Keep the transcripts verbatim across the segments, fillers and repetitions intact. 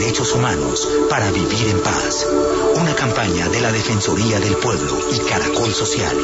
derechos humanos para vivir en paz. Una campaña de la Defensoría del Pueblo y Caracol Social.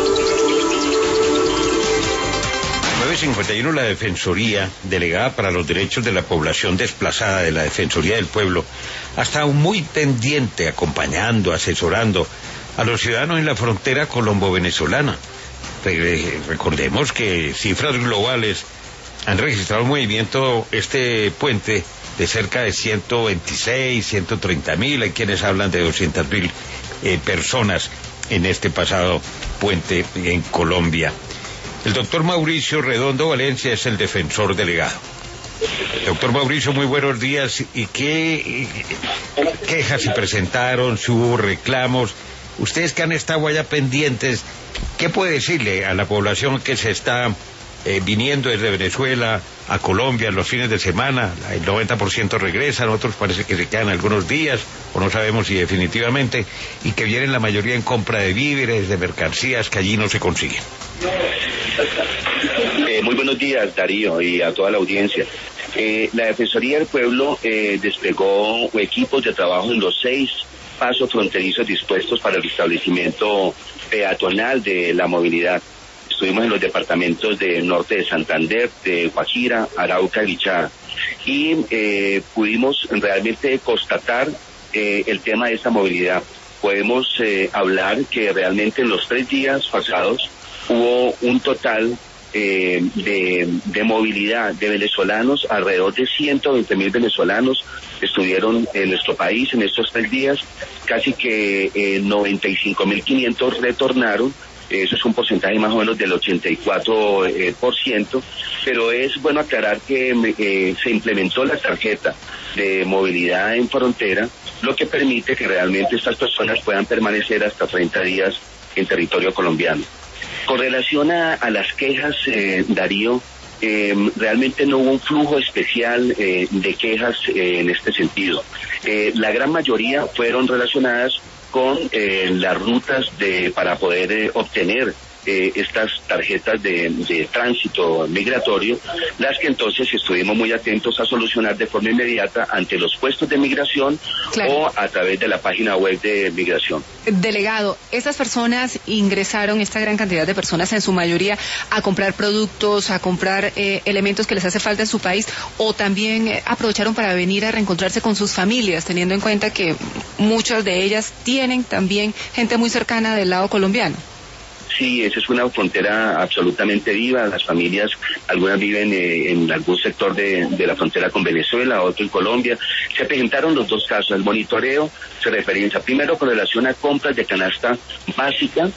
nueve cincuenta y uno, la Defensoría, delegada para los derechos de la población desplazada de la Defensoría del Pueblo, ha estado muy pendiente, acompañando, asesorando a los ciudadanos en la frontera colombo-venezolana. Recordemos que cifras globales han registrado un movimiento, este puente, de cerca de ciento veintiséis, ciento treinta mil, hay quienes hablan de doscientas mil eh, personas en este pasado puente en Colombia. El doctor Mauricio Redondo Valencia es el defensor delegado. Doctor Mauricio, muy buenos días. ¿Y qué quejas se presentaron? ¿Si hubo reclamos? Ustedes que han estado allá pendientes, ¿qué puede decirle a la población que se está eh, viniendo desde Venezuela a Colombia los fines de semana? El noventa por ciento regresan, otros parece que se quedan algunos días, o no sabemos si definitivamente, y que vienen la mayoría en compra de víveres, de mercancías que allí no se consiguen. Eh, muy buenos días, Darío, y a toda la audiencia. Eh, la Defensoría del Pueblo eh, desplegó equipos de trabajo en los seis pasos fronterizos dispuestos para el restablecimiento peatonal de la movilidad. Estuvimos en los departamentos del norte de Santander, de Guajira, Arauca y Bichada, y eh, pudimos realmente constatar eh, el tema de esta movilidad. Podemos eh, hablar que realmente en los tres días pasados hubo un total eh, de, de movilidad de venezolanos, alrededor de ciento veinte mil venezolanos estuvieron en nuestro país en estos tres días, casi que eh, noventa y cinco mil quinientos retornaron. Eso es un porcentaje más o menos del ochenta y cuatro por ciento, pero es bueno aclarar que eh, se implementó la tarjeta de movilidad en frontera, lo que permite que realmente estas personas puedan permanecer hasta treinta días en territorio colombiano. Con relación a, a las quejas, eh, Darío, eh, realmente no hubo un flujo especial eh, de quejas eh, en este sentido. Eh, la gran mayoría fueron relacionadas con eh, las rutas de para poder eh, obtener eh, estas tarjetas de, de tránsito migratorio, las que entonces estuvimos muy atentos a solucionar de forma inmediata ante los puestos de migración, claro, o a través de la página web de migración. Delegado, estas personas ingresaron, esta gran cantidad de personas en su mayoría, a comprar productos, a comprar eh, elementos que les hace falta en su país, o también eh, aprovecharon para venir a reencontrarse con sus familias, teniendo en cuenta que muchas de ellas tienen también gente muy cercana del lado colombiano. Sí, esa es una frontera absolutamente viva. Las familias, algunas viven eh, en algún sector de, de la frontera con Venezuela, otro en Colombia. Se presentaron los dos casos. El monitoreo se referencia primero con relación a compras de canasta básica.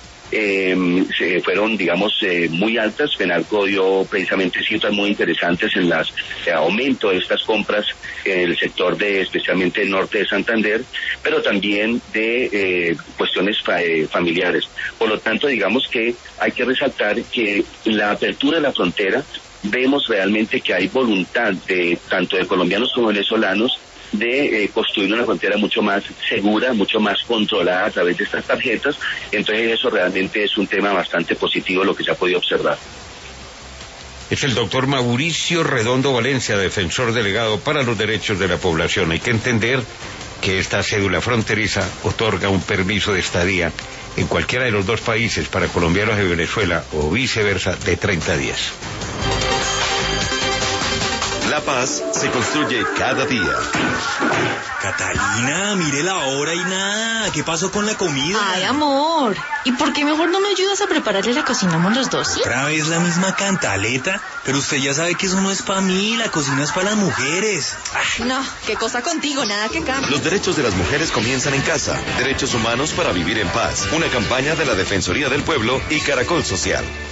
Eh, se fueron, digamos, eh, muy altas. FENALCO dio precisamente cifras muy interesantes en las eh, aumento de estas compras en el sector de, especialmente el norte de Santander, pero también de eh, cuestiones fa eh, familiares. Por lo tanto, digamos que hay que resaltar que la apertura de la frontera, vemos realmente que hay voluntad de tanto de colombianos como venezolanos de eh, construir una frontera mucho más segura, mucho más controlada a través de estas tarjetas. Entonces eso realmente es un tema bastante positivo lo que se ha podido observar. Es el doctor Mauricio Redondo Valencia, defensor delegado para los derechos de la población. Hay que entender que esta cédula fronteriza otorga un permiso de estadía en cualquiera de los dos países para colombianos de Venezuela o viceversa de treinta días. La paz se construye cada día. Catalina, mire la hora y nada. ¿Qué pasó con la comida? Ay, amor. ¿Y por qué mejor no me ayudas a prepararle la cocinamos los dos, sí? ¿Otra vez la misma cantaleta? Pero usted ya sabe que eso no es para mí, la cocina es para las mujeres. Ay, no, qué cosa contigo, nada que cambie. Los derechos de las mujeres comienzan en casa. Derechos humanos para vivir en paz. Una campaña de la Defensoría del Pueblo y Caracol Social.